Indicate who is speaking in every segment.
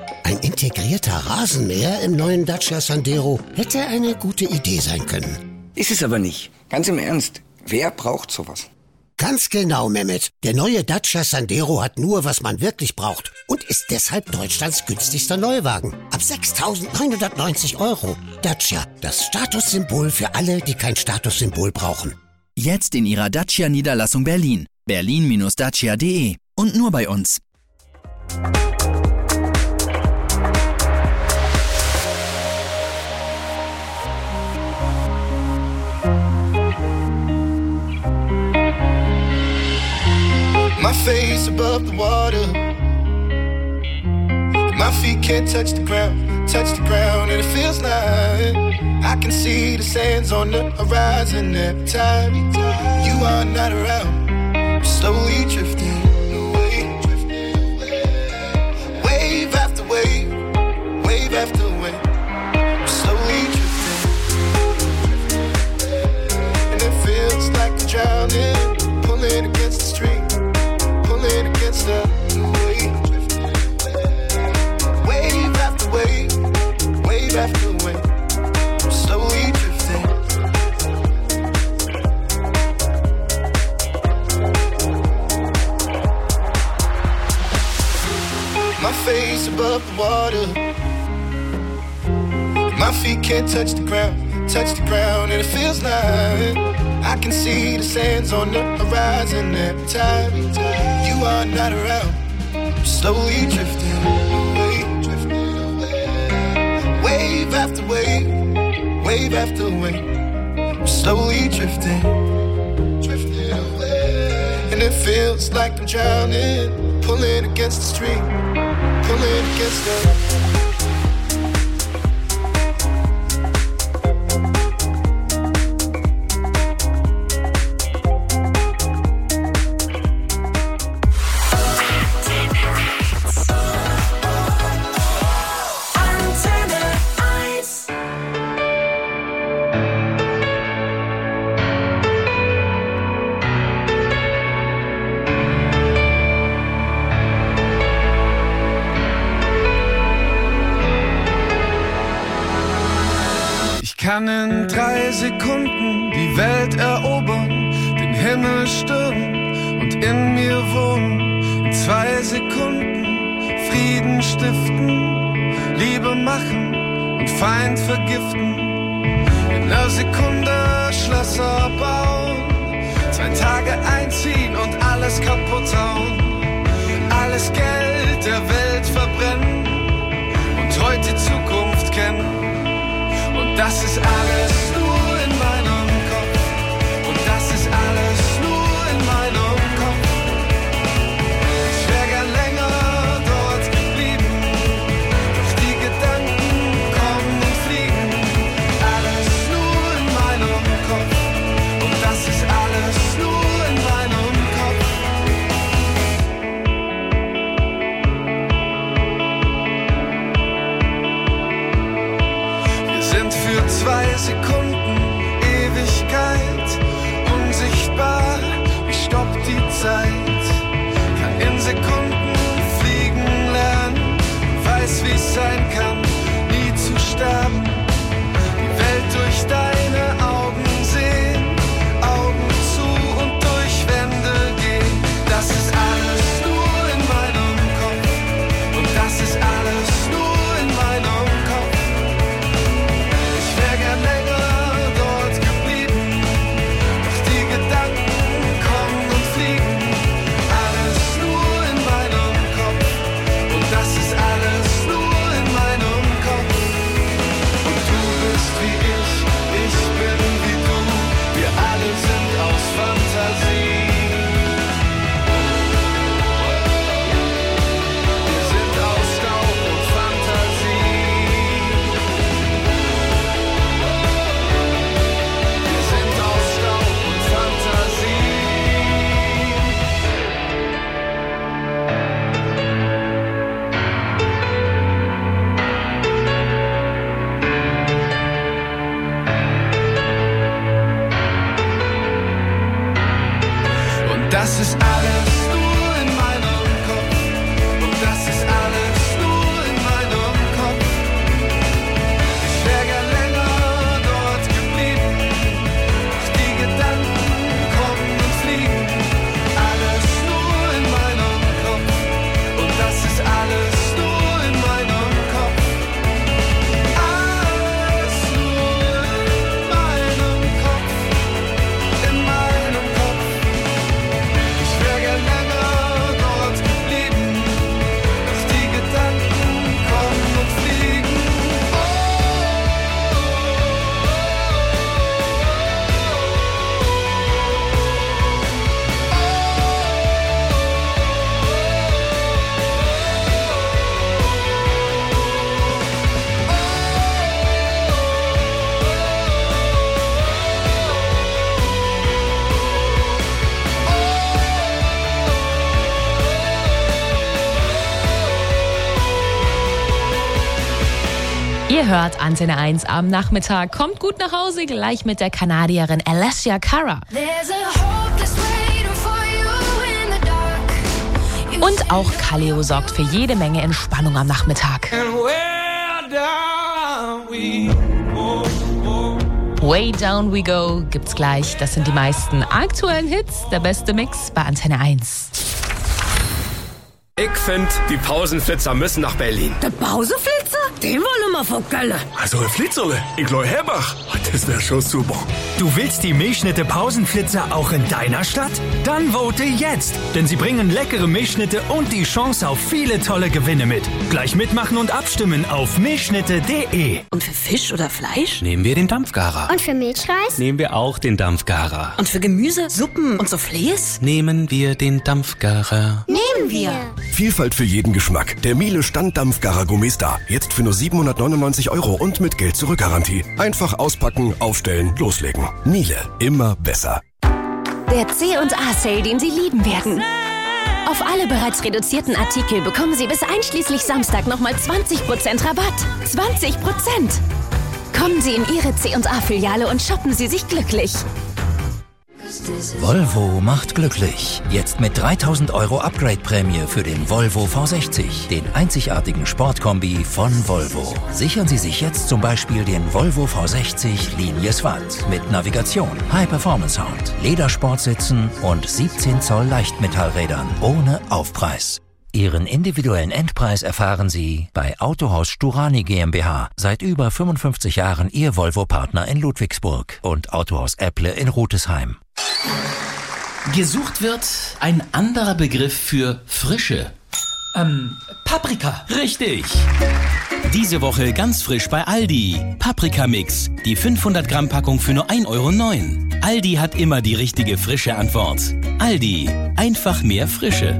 Speaker 1: Ein integrierter Rasenmäher im neuen Dacia Sandero hätte eine gute Idee sein können.
Speaker 2: Ist es aber nicht. Ganz im Ernst. Wer braucht sowas?
Speaker 1: Ganz genau, Mehmet. Der neue Dacia Sandero hat nur, was man wirklich braucht und ist deshalb Deutschlands günstigster Neuwagen. Ab 6.990 €. Dacia, das Statussymbol für alle, die kein Statussymbol brauchen.
Speaker 3: Jetzt in Ihrer Dacia-Niederlassung Berlin. berlin-dacia.de. Und nur bei uns.
Speaker 4: My face above the water. My feet can't touch the ground, and it feels like I can see the sands on the horizon every time you are not around. I'm slowly drifting away, wave after wave, wave after wave. I'm slowly drifting, and it feels like I'm drowning, pulling against the stream. Against the wave, wave after wave, wave after wave, I'm slowly drifting. My face above the water, my feet can't touch the ground, and it feels like I can see the sands on the horizon every time you are not around. I'm slowly drifting away, wave after wave, wave after wave. I'm slowly drifting away, and it feels like I'm drowning, pulling against the stream, pulling against the.
Speaker 5: Kann in 3 Sekunden die Welt erobern, den Himmel stürmen und in mir wohnen. In 2 Sekunden Frieden stiften, Liebe machen und Feind vergiften. In 'ner Sekunde Schlösser bauen, 2 Tage einziehen und alles kaputt hauen. Alles Geld der Welt verbrennen und heute die Zukunft kennen. Und das ist alles nur in meinem Kopf. Und das ist alles nur in meinem Kopf. Ich wär gern länger dort geblieben, doch die Gedanken kommen und fliegen. Alles nur in meinem Kopf. Und das ist alles nur in meinem Kopf. Wir sind für 2
Speaker 6: Ihr hört Antenne 1 am Nachmittag. Kommt gut nach Hause, gleich mit der Kanadierin Alessia Cara. Und auch Kaleo sorgt für jede Menge Entspannung am Nachmittag. Way Down We Go gibt's gleich. Das sind die meisten aktuellen Hits. Der beste Mix bei Antenne 1.
Speaker 7: Ich find, die Pausenflitzer müssen nach Berlin.
Speaker 8: Der Pausenflitzer? Den wollen wir von Köln.
Speaker 9: Also ein Flitzerle, ich glaub Herbach. Das wär schon super.
Speaker 10: Du willst die Milchschnitte Pausenflitzer auch in deiner Stadt? Dann vote jetzt, denn sie bringen leckere Milchschnitte und die Chance auf viele tolle Gewinne mit. Gleich mitmachen und abstimmen auf milchschnitte.de.
Speaker 8: Und für Fisch oder Fleisch?
Speaker 11: Nehmen wir den Dampfgarer.
Speaker 12: Und für Milchreis?
Speaker 11: Nehmen wir auch den Dampfgarer.
Speaker 8: Und für Gemüse, Suppen und Soufflés?
Speaker 11: Nehmen wir den Dampfgarer.
Speaker 12: Nehmen wir.
Speaker 9: Vielfalt für jeden Geschmack. Der Miele Standdampfgarer Gourmet Star. Jetzt für nur 799 € und mit Geld zurück Garantie. Einfach auspacken, aufstellen, loslegen. Miele, immer besser.
Speaker 13: Der C&A-Sale, den Sie lieben werden. Auf alle bereits reduzierten Artikel bekommen Sie bis einschließlich Samstag nochmal 20% Rabatt. 20%! Kommen Sie in Ihre C&A-Filiale und shoppen Sie sich glücklich.
Speaker 14: Volvo macht glücklich. Jetzt mit 3.000 € Upgrade-Prämie für den Volvo V60, den einzigartigen Sportkombi von Volvo. Sichern Sie sich jetzt zum Beispiel den Volvo V60 Linie SWAT mit Navigation, High-Performance-Sound, Ledersportsitzen und 17 Zoll Leichtmetallrädern ohne Aufpreis. Ihren individuellen Endpreis erfahren Sie bei Autohaus Sturani GmbH. Seit über 55 Jahren Ihr Volvo-Partner in Ludwigsburg und Autohaus Epple in Rutesheim.
Speaker 15: Gesucht wird ein anderer Begriff für Frische. Paprika.
Speaker 11: Richtig. Diese Woche ganz frisch bei Aldi. Paprika-Mix. Die 500 Gramm Packung für nur 1,09 €. Aldi hat immer die richtige frische Antwort. Aldi. Einfach mehr Frische.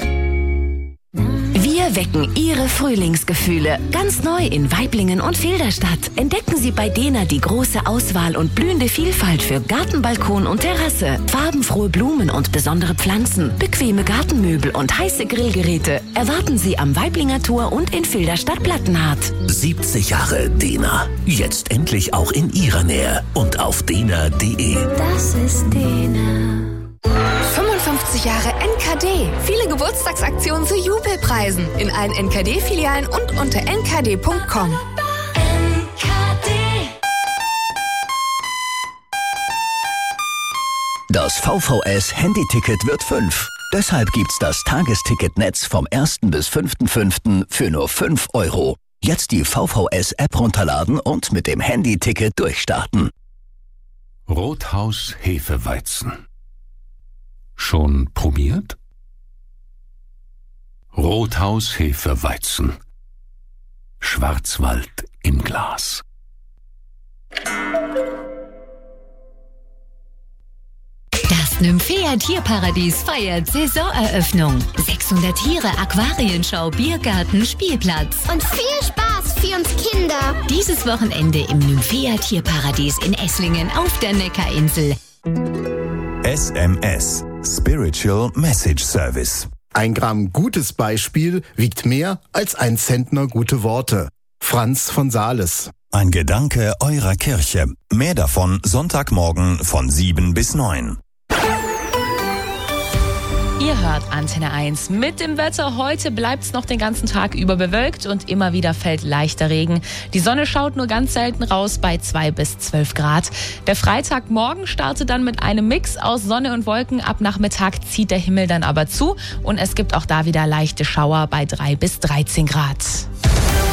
Speaker 13: Wir wecken Ihre Frühlingsgefühle. Ganz neu in Waiblingen und Filderstadt. Entdecken Sie bei Dena die große Auswahl und blühende Vielfalt für Gartenbalkon und Terrasse. Farbenfrohe Blumen und besondere Pflanzen. Bequeme Gartenmöbel und heiße Grillgeräte. Erwarten Sie am Waiblinger Tor und in Filderstadt-Plattenhardt.
Speaker 16: 70 Jahre Dena. Jetzt endlich auch in Ihrer Nähe. Und auf dena.de.
Speaker 12: Das ist Dena.
Speaker 17: 55 Jahre NKD. Viele Geburtstagsaktionen zu Jubelpreisen. In allen NKD-Filialen und unter nkd.com.
Speaker 16: Das VVS Handyticket wird 5. Deshalb gibt's das Tagesticketnetz vom 1. bis 5.5. für nur 5 €. Jetzt die VVS-App runterladen und mit dem Handyticket durchstarten.
Speaker 18: Rothaus Hefeweizen. Schon probiert? Rothaus Hefeweizen. Schwarzwald im Glas.
Speaker 19: Das Nymphea Tierparadies feiert Saisoneröffnung. 600 Tiere, Aquarienschau, Biergarten, Spielplatz.
Speaker 12: Und viel Spaß für uns Kinder.
Speaker 19: Dieses Wochenende im Nymphea Tierparadies in Esslingen auf der Neckarinsel.
Speaker 20: SMS, Spiritual Message Service.
Speaker 21: 1 Gramm gutes Beispiel wiegt mehr als 1 Zentner gute Worte. Franz von Sales.
Speaker 20: Ein Gedanke eurer Kirche. Mehr davon Sonntagmorgen von 7 bis 9.
Speaker 6: Ihr hört Antenne 1 mit dem Wetter. Heute bleibt es noch den ganzen Tag über bewölkt und immer wieder fällt leichter Regen. Die Sonne schaut nur ganz selten raus bei 2 bis 12 Grad. Der Freitagmorgen startet dann mit einem Mix aus Sonne und Wolken. Ab Nachmittag zieht der Himmel dann aber zu und es gibt auch da wieder leichte Schauer bei 3 bis 13 Grad.